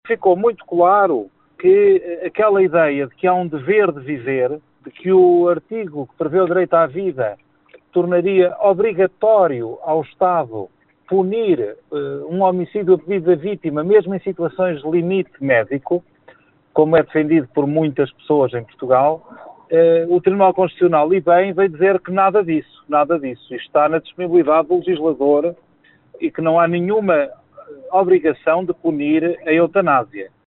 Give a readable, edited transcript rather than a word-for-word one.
ficou muito claro que aquela ideia de que há um dever de viver, de que o artigo que prevê o direito à vida tornaria obrigatório ao Estado punir um homicídio a pedido da vítima, mesmo em situações de limite médico, como é defendido por muitas pessoas em Portugal, o Tribunal Constitucional, e bem, veio dizer que nada disso. Isto está na disponibilidade do legislador e que não há nenhuma obrigação de punir a eutanásia.